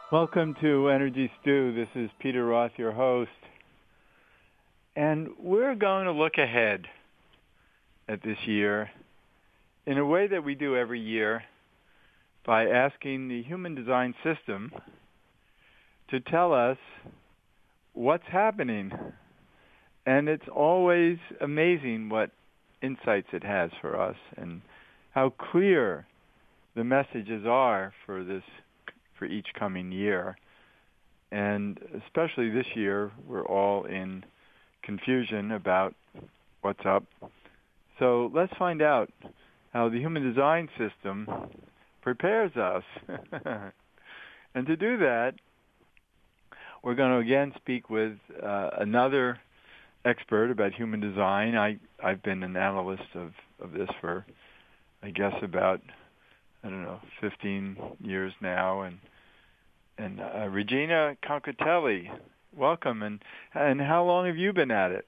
Welcome to Energy Stew. This is Peter Roth, your host. And we're going to look ahead at this year in a way that we do every year by asking the human design system to tell us what's happening. And it's always amazing what insights it has for us and how clear the messages are for each coming year. And especially this year, we're all in confusion about what's up. So let's find out how the human design system prepares us. And to do that, we're going to again speak with another expert about human design. I've been an analyst of this for, I guess, about 15 years now, and Regina Concatelli, welcome. And how long have you been at it?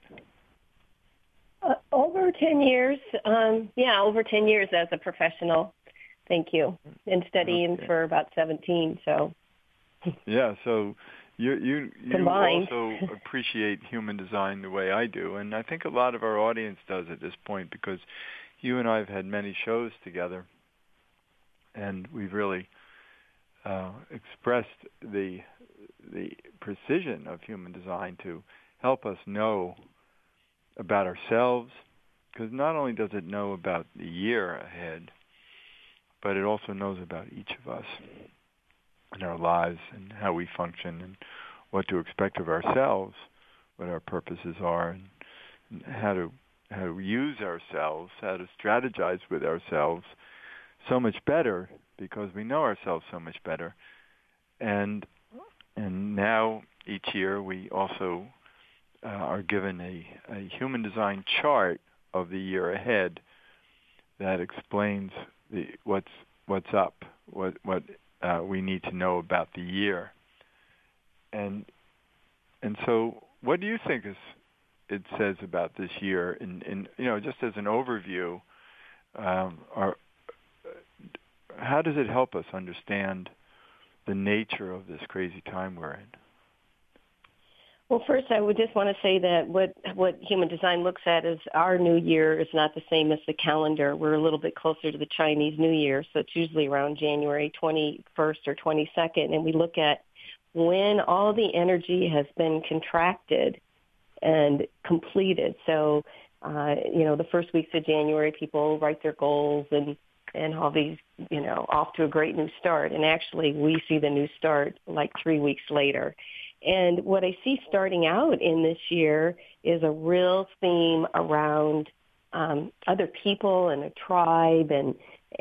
Over 10 years. Over 10 years as a professional. Thank you. And studying for about 17. So. Yeah. So you Combined. also appreciate human design the way I do, and I think a lot of our audience does at this point because you and I have had many shows together, and we've really expressed the precision of human design to help us know about ourselves, because not only does it know about the year ahead, but it also knows about each of us and our lives and how we function and what to expect of ourselves, what our purposes are, and how to use ourselves, how to strategize with ourselves so much better, because we know ourselves so much better. And now each year we also are given a human design chart of the year ahead that explains what's up, what we need to know about the year. And so what do you think it says about this year in just as an overview? How does it help us understand the nature of this crazy time we're in? Well, first, I would just want to say that what human design looks at is our new year is not the same as the calendar. We're a little bit closer to the Chinese New Year, so it's usually around January 21st or 22nd, and we look at when all the energy has been contracted and completed. So, the first weeks of January, people write their goals and all these, off to a great new start. And actually, we see the new start like 3 weeks later. And what I see starting out in this year is a real theme around other people and a tribe and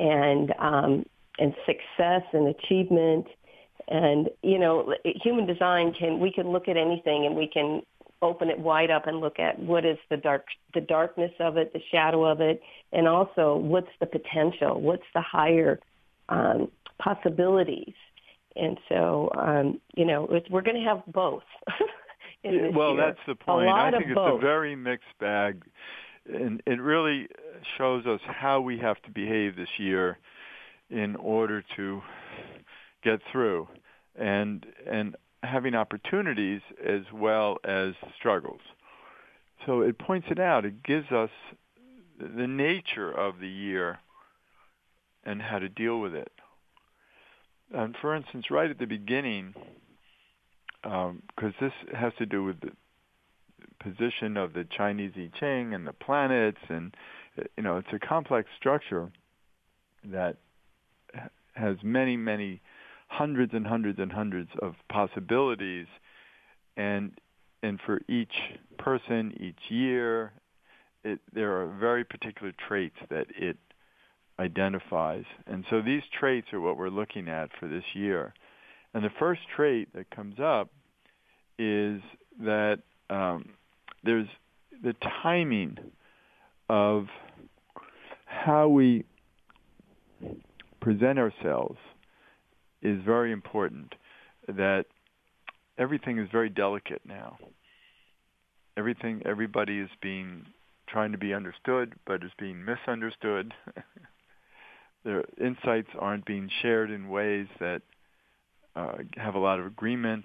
success and achievement. And, human design we can look at anything and we can open it wide up and look at what is the darkness of it, the shadow of it, and also what's the potential, what's the higher possibilities. And so, we're going to have both. Well, year. That's the point. I think it's both. a very mixed bag, and it really shows us how we have to behave this year in order to get through, and having opportunities as well as struggles. So it points it out. It gives us the nature of the year and how to deal with it. And for instance, right at the beginning, because this has to do with the position of the Chinese I Ching and the planets, and it's a complex structure that has many, many hundreds and hundreds and hundreds of possibilities, and for each person, each year, there are very particular traits that it identifies. And so these traits are what we're looking at for this year. And the first trait that comes up is that there's the timing of how we present ourselves is very important, that everything is very delicate now. Everybody is trying to be understood, but is being misunderstood. Their insights aren't being shared in ways that have a lot of agreement.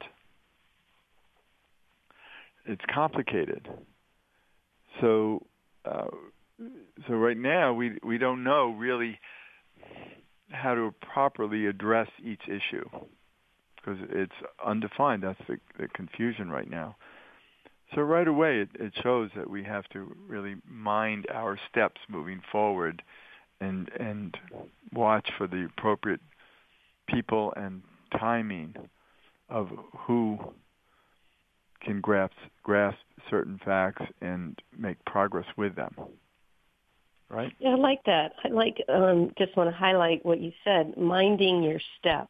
It's complicated. So right now we don't know really how to properly address each issue because it's undefined. That's the confusion right now. So right away it shows that we have to really mind our steps moving forward and watch for the appropriate people and timing of who can grasp certain facts and make progress with them. Right? Yeah, I like that. Just want to highlight what you said, minding your steps.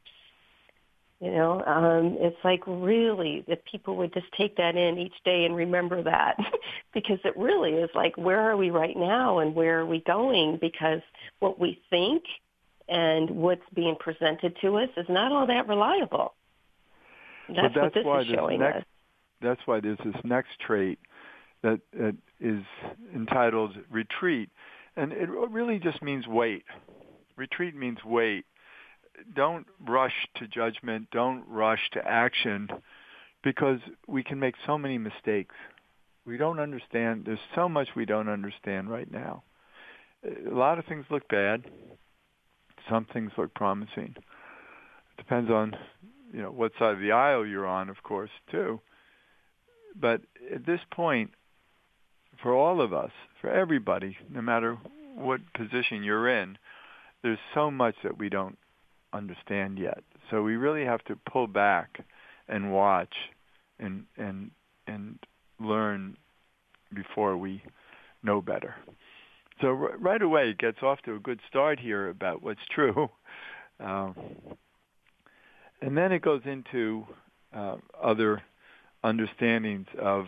It's like really that people would just take that in each day and remember that because it really is like, where are we right now and where are we going? Because what we think and what's being presented to us is not all that reliable. That's what this is showing us. That's why there's this next trait that is entitled retreat. And it really just means wait. Retreat means wait. Don't rush to judgment. Don't rush to action because we can make so many mistakes. We don't understand. There's so much we don't understand right now. A lot of things look bad. Some things look promising. It depends on, what side of the aisle you're on, of course, too. But at this point, for all of us, for everybody, no matter what position you're in, there's so much that we don't understand yet. So we really have to pull back and watch and learn before we know better. So right away it gets off to a good start here about what's true. And then it goes into other understandings of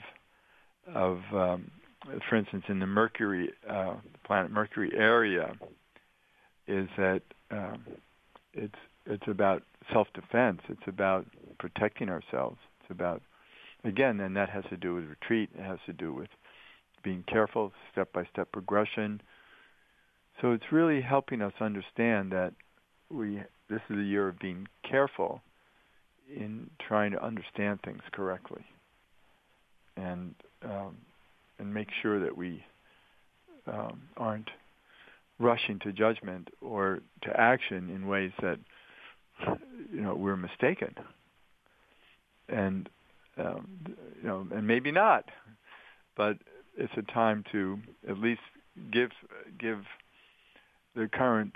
for instance, in the Mercury, planet Mercury area, is that it's about self-defense. It's about protecting ourselves. It's about, again, and that has to do with retreat. It has to do with being careful, step-by-step progression. So it's really helping us understand that this is a year of being careful in trying to understand things correctly, and make sure that we aren't rushing to judgment or to action in ways that we're mistaken, and and maybe not, but it's a time to at least give the current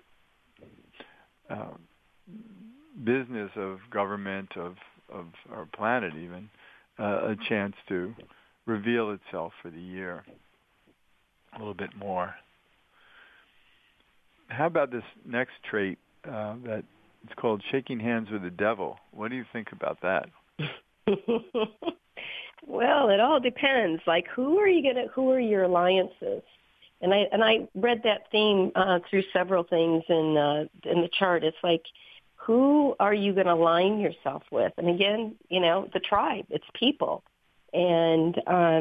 business of government of our planet even a chance to reveal itself for the year a little bit more. How about this next trait that it's called shaking hands with the devil? What do you think about that? Well, it all depends. Like, who are your alliances? And I read that theme through several things in the chart. It's like, who are you going to align yourself with? And again, the tribe, it's people. And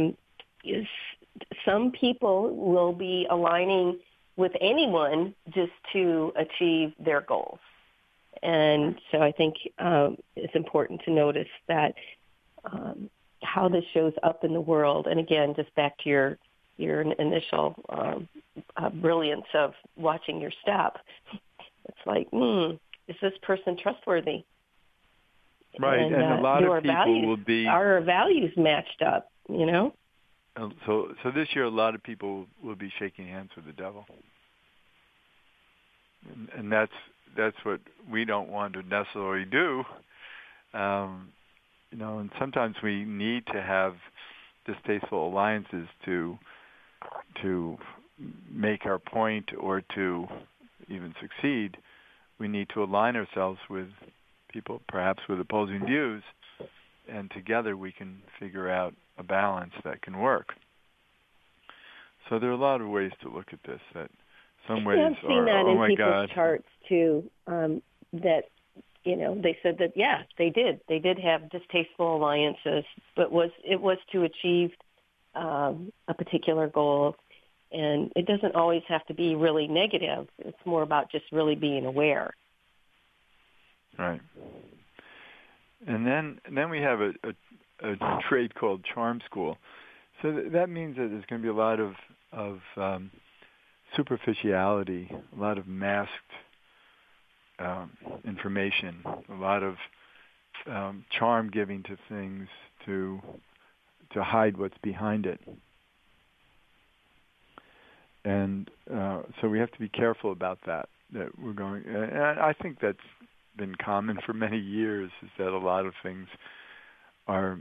some people will be aligning with anyone just to achieve their goals. And so I think it's important to notice that how this shows up in the world. And again, just back to your initial brilliance of watching your step. It's like, is this person trustworthy? Right, and a lot of people will be... Are our values matched up, So this year a lot of people will be shaking hands with the devil. And that's what we don't want to necessarily do. And sometimes we need to have distasteful alliances to make our point or to even succeed. We need to align ourselves with people perhaps with opposing views, and together we can figure out a balance that can work. So there are a lot of ways to look at this. That some ways I've seen that in people's God. charts too. That they said that they did have distasteful alliances, but it was to achieve a particular goal. And it doesn't always have to be really negative. It's more about just really being aware. Right. And then we have a trait called charm school. So that means that there's going to be a lot of superficiality, a lot of masked information, a lot of charm giving to things to hide what's behind it. And so we have to be careful about that we're going. And I think that's been common for many years, is that a lot of things are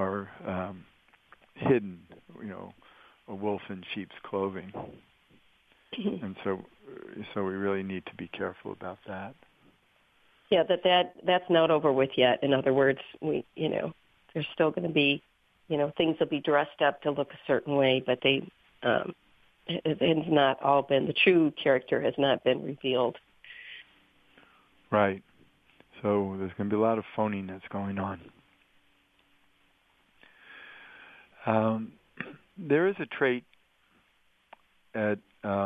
hidden, a wolf in sheep's clothing. And so we really need to be careful about that. Yeah, that's not over with yet. In other words, there's still going to be, things will be dressed up to look a certain way, but it has not all been, the true character has not been revealed. Right. So there's going to be a lot of phoniness going on. There is a trait at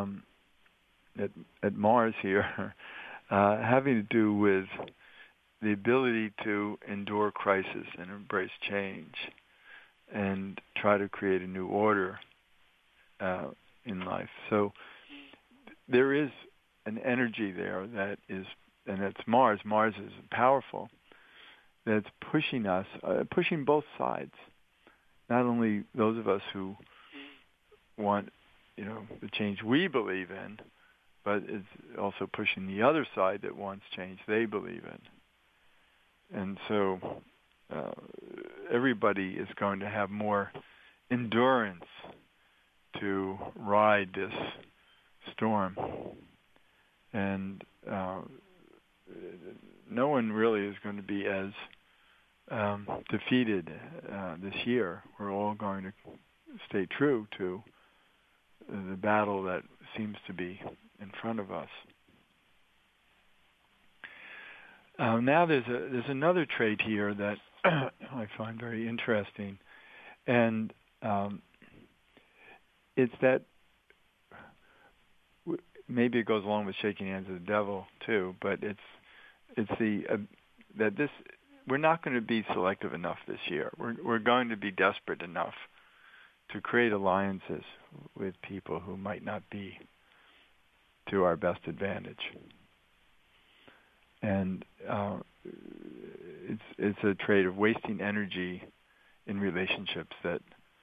Mars here having to do with the ability to endure crisis and embrace change and try to create a new order in life. So there is an energy there that is, and it's Mars. Mars is powerful. That's pushing us, pushing both sides. Not only those of us who want, the change we believe in, but it's also pushing the other side that wants change they believe in. And so everybody is going to have more endurance to ride this storm. And no one really is going to be as defeated this year. We're all going to stay true to the battle that seems to be in front of us. Now there's another trait here that I find very interesting, and it's that maybe it goes along with shaking hands with the devil too, but it's the that this we're not going to be selective enough this year. We're going to be desperate enough to create alliances with people who might not be to our best advantage. And it's a trait of wasting energy in relationships that,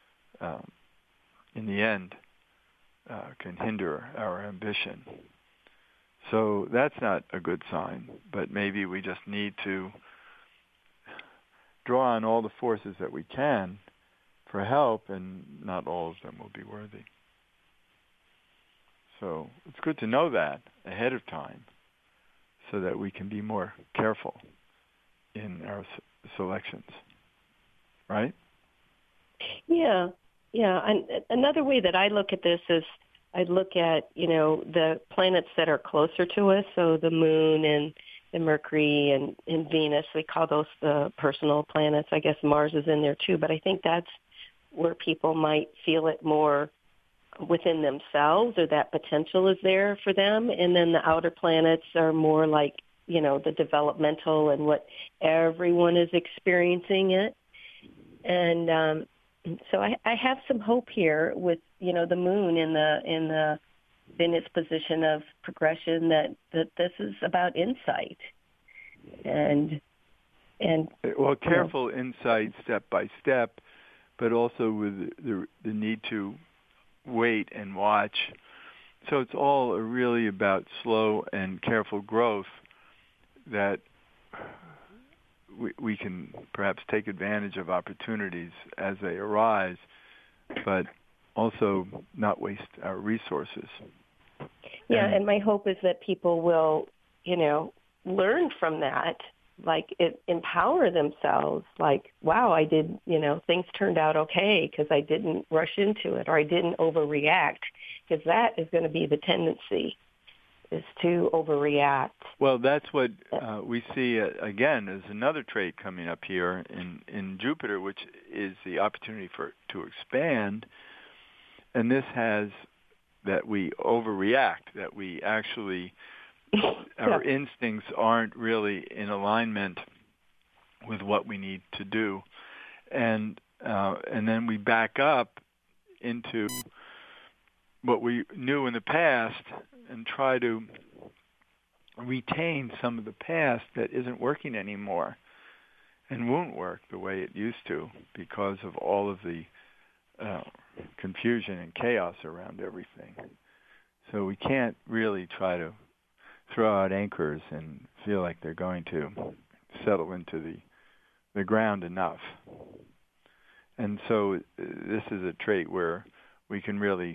in the end, can hinder our ambition. So that's not a good sign, but maybe we just need to draw on all the forces that we can for help, and not all of them will be worthy. So it's good to know that ahead of time so that we can be more careful in our selections, right? Yeah. And another way that I look at this is I look at, the planets that are closer to us, so the moon and the Mercury and Venus, we call those the personal planets. I guess Mars is in there too, but I think that's where people might feel it more within themselves, or that potential is there for them. And then the outer planets are more like, the developmental and what everyone is experiencing it. And so I have some hope here with, the moon in its position of progression, that this is about insight. And well, careful insight step by step, but also with the need to wait and watch. So it's all really about slow and careful growth that we can perhaps take advantage of opportunities as they arise, but also not waste our resources. Yeah, and my hope is that people will, learn from that, like empower themselves, like, wow, I did, things turned out okay because I didn't rush into it, or I didn't overreact, because that is going to be the tendency, is to overreact. Well, that's what we see, again, as another trait coming up here in Jupiter, which is the opportunity to expand. And this has that we overreact, that we actually, our instincts aren't really in alignment with what we need to do, and then we back up into what we knew in the past and try to retain some of the past that isn't working anymore and won't work the way it used to because of all of the confusion and chaos around everything. So we can't really try to throw out anchors and feel like they're going to settle into the ground enough. And so this is a trait where we can really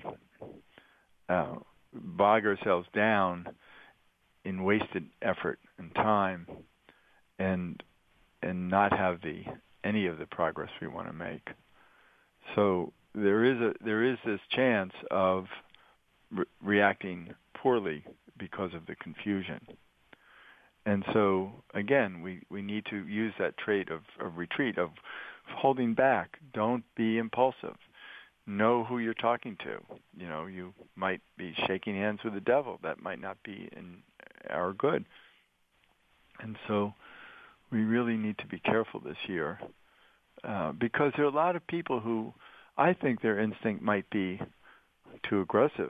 bog ourselves down in wasted effort and time and not have any of the progress we want to make. So there is this chance of reacting poorly because of the confusion. And so again, we need to use that trait of retreat, of holding back. Don't be impulsive. Know who you're talking to. You know, you might be shaking hands with the devil. That might not be in our good. And so we really need to be careful this year because there are a lot of people who I think their instinct might be too aggressive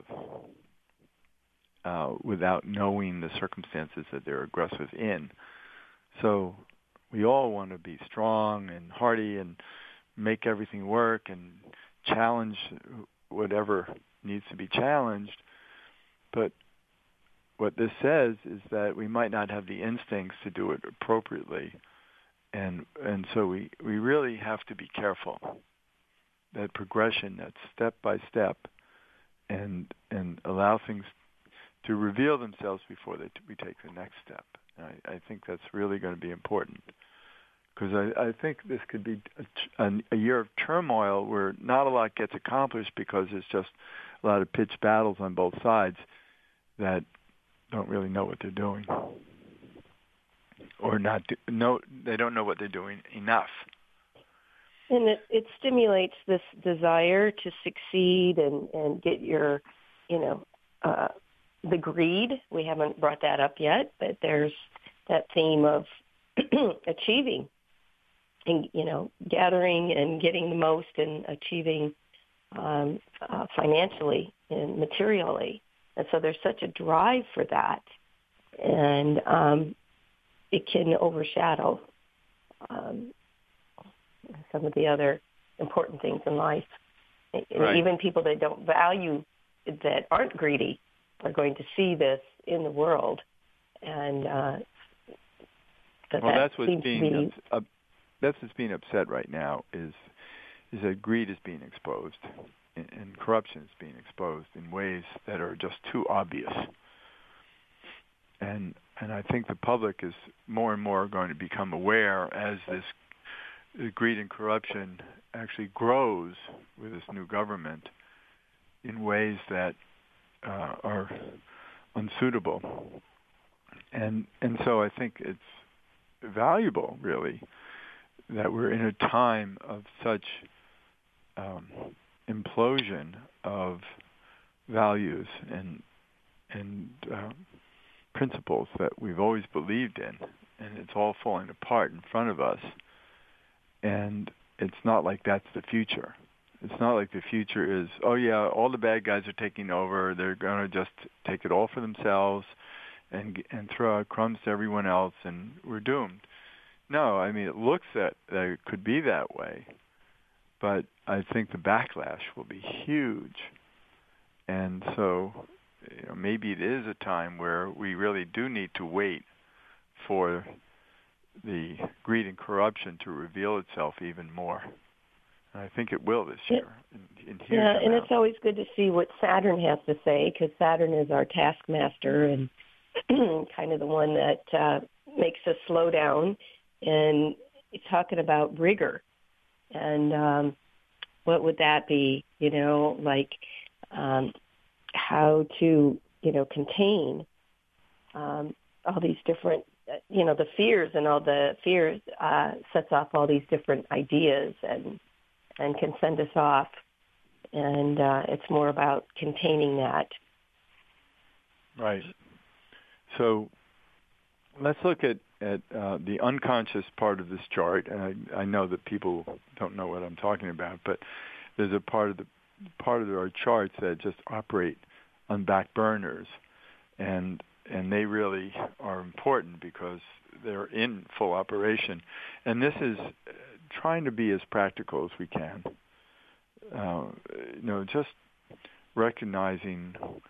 without knowing the circumstances that they're aggressive in. So we all want to be strong and hardy and make everything work and challenge whatever needs to be challenged. But what this says is that we might not have the instincts to do it appropriately. And so we really have to be careful. That progression, that step by step, and allow things to reveal themselves before we take the next step. And I think that's really going to be important because I think this could be a year of turmoil where not a lot gets accomplished because it's just a lot of pitched battles on both sides that don't really know what they're doing, or they don't know what they're doing enough. And it stimulates this desire to succeed and get your, the greed. We haven't brought that up yet, but there's that theme of achieving and, gathering and getting the most and achieving financially and materially. And so there's such a drive for that. And it can overshadow some of the other important things in life. Right. Even people that don't value, that aren't greedy, are going to see this in the world. And that's what's being upset right now is that greed is being exposed and corruption is being exposed in ways that are just too obvious. And I think the public is more and more going to become aware as this greed and corruption actually grows with this new government in ways that are unsuitable. And so I think it's valuable, really, that we're in a time of such implosion of values and principles that we've always believed in, and it's all falling apart in front of us. And it's not like that's the future. It's not like the future is, oh yeah, all the bad guys are taking over. They're going to just take it all for themselves and throw out crumbs to everyone else, and we're doomed. No, I mean, it looks that it could be that way, but I think the backlash will be huge. And so maybe it is a time where we really do need to wait for the greed and corruption to reveal itself even more. And I think it will this year. In huge amounts. And it's always good to see what Saturn has to say, because Saturn is our taskmaster and kind of the one that makes us slow down. And talking about rigor. And what would that be? How to, contain all these different, the fears, and all the fears sets off all these different ideas and can send us off. And it's more about containing that. Right. So let's look at the unconscious part of this chart. And I know that people don't know what I'm talking about, but there's a part of our charts that just operate on back burners, and they really are important because they're in full operation. And this is trying to be as practical as we can. Just recognizing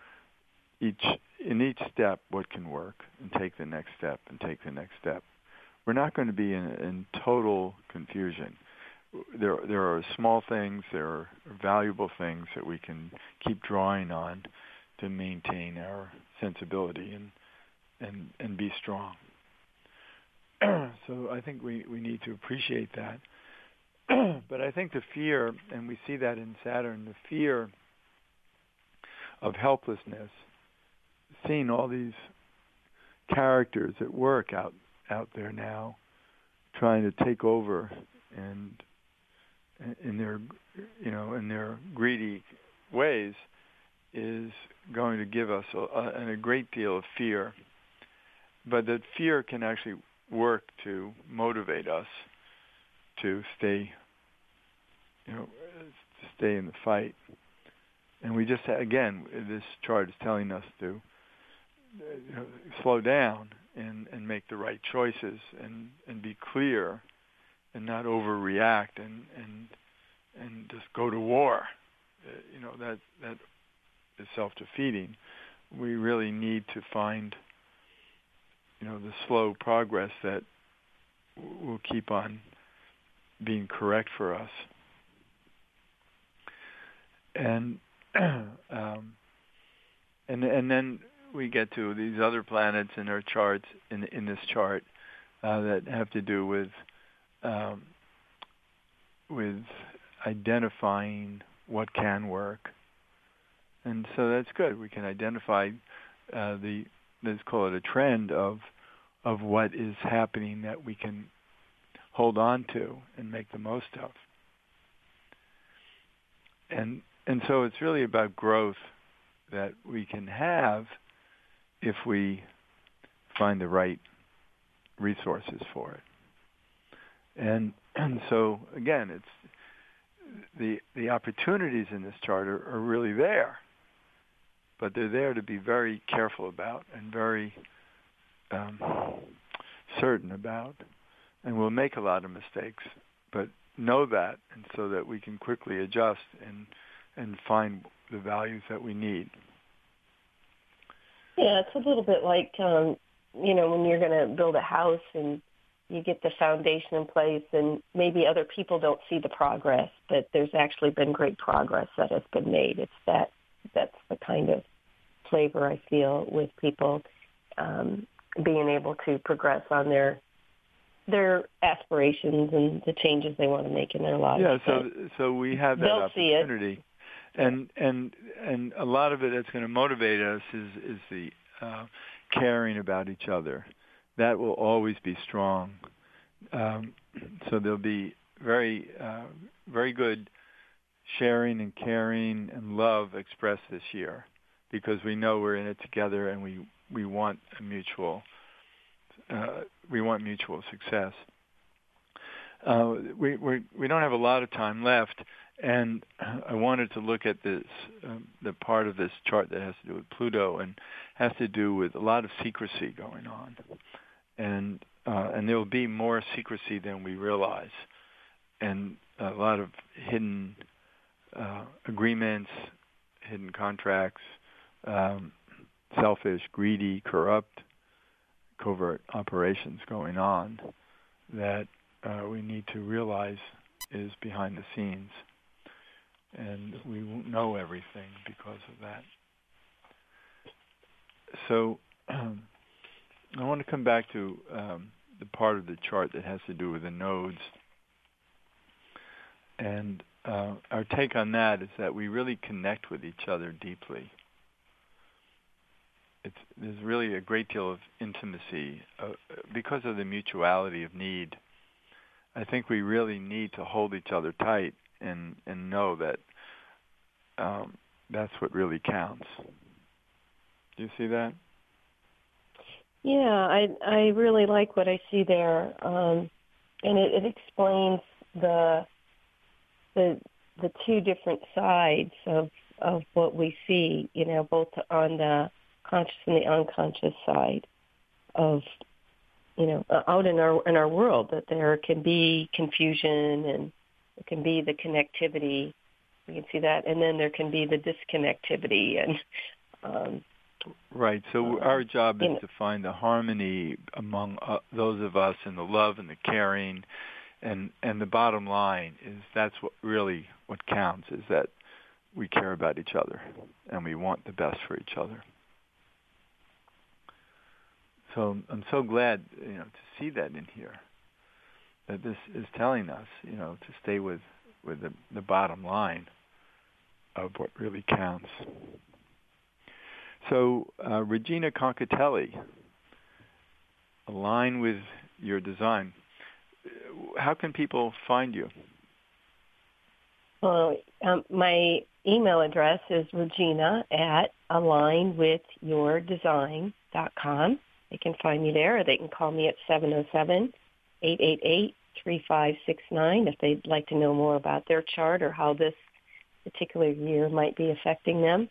in each step what can work, and take the next step and take the next step. We're not going to be in total confusion. There are small things, there are valuable things that we can keep drawing on to maintain our sensibility and be strong. So I think we need to appreciate that. But I think the fear, and we see that in Saturn, the fear of helplessness, seeing all these characters at work out there now, trying to take over, and in their greedy ways, is going to give us a great deal of fear. But that fear can actually work to motivate us to stay in the fight. And we just, again, this chart is telling us to slow down and make the right choices and be clear and not overreact and just go to war. That is self-defeating. We really need to find the slow progress that will keep on being correct for us. And and then we get to these other planets in our charts, in this chart, that have to do with identifying what can work. And so that's good. We can identify let's call it a trend of what is happening that we can hold on to and make the most of. And so it's really about growth that we can have if we find the right resources for it. And so again, it's the opportunities in this chart are really there, but they're there to be very careful about and very certain about. And we'll make a lot of mistakes, but know that, and so that we can quickly adjust and find the values that we need. Yeah, it's a little bit like, when you're going to build a house and you get the foundation in place, and maybe other people don't see the progress, but there's actually been great progress that has been made. That's the kind of flavor I feel with people being able to progress on their aspirations and the changes they want to make in their lives. Yeah, so we have that opportunity. And a lot of it that's going to motivate us is the caring about each other. That will always be strong. So there'll be very very good sharing and caring and love expressed this year, because we know we're in it together, and we want a mutual success. We don't have a lot of time left. And I wanted to look at this, the part of this chart that has to do with Pluto and has to do with a lot of secrecy going on. And there will be more secrecy than we realize, and a lot of hidden agreements, hidden contracts, selfish, greedy, corrupt, covert operations going on that we need to realize is behind the scenes. And we won't know everything because of that. So I want to come back to the part of the chart that has to do with the nodes. And our take on that is that we really connect with each other deeply. There's really a great deal of intimacy because of the mutuality of need. I think we really need to hold each other tight and know that that's what really counts. Do you see that? Yeah, I really like what I see there, and it explains the two different sides of what we see. You know, both on the conscious and the unconscious side of, you know, out in our world, that there can be confusion and it can be the connectivity. We can see that, and then there can be the disconnectivity and. Right. So our job is to find the harmony among those of us, and the love and the caring, and the bottom line is that's what counts, is that we care about each other and we want the best for each other. So I'm so glad, you know, to see that in here, that this is telling us, you know, to stay with the bottom line of what really counts. So, Regina Concatelli, align with your design. How can people find you? Well, my email address is regina@alignwithyourdesign.com. They can find me there, or they can call me at 707-888-3569 if they'd like to know more about their chart or how this particular year might be affecting them.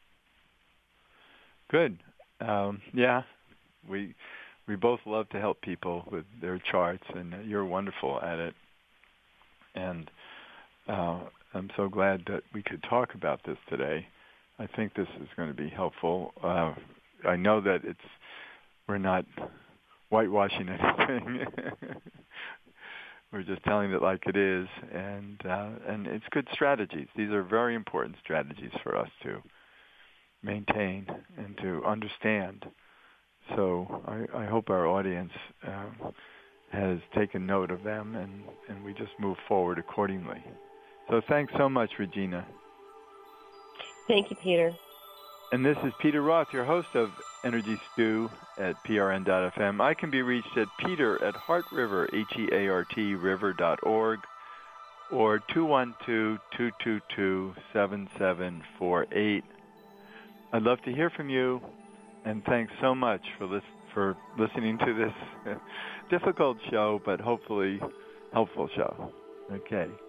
Good. Yeah, we both love to help people with their charts, and you're wonderful at it. And I'm so glad that we could talk about this today. I think this is going to be helpful. I know that we're not whitewashing anything. We're just telling it like it is, and it's good strategies. These are very important strategies for us to maintain and to understand. So I hope our audience has taken note of them, and we just move forward accordingly. So thanks so much, Regina. Thank you, Peter. And this is Peter Roth, your host of Energy Stew at PRN.FM. I can be reached at peter@heartriver, HEART, river.org, or 212-222-7748. I'd love to hear from you, and thanks so much for listening to this difficult show, but hopefully helpful show. Okay.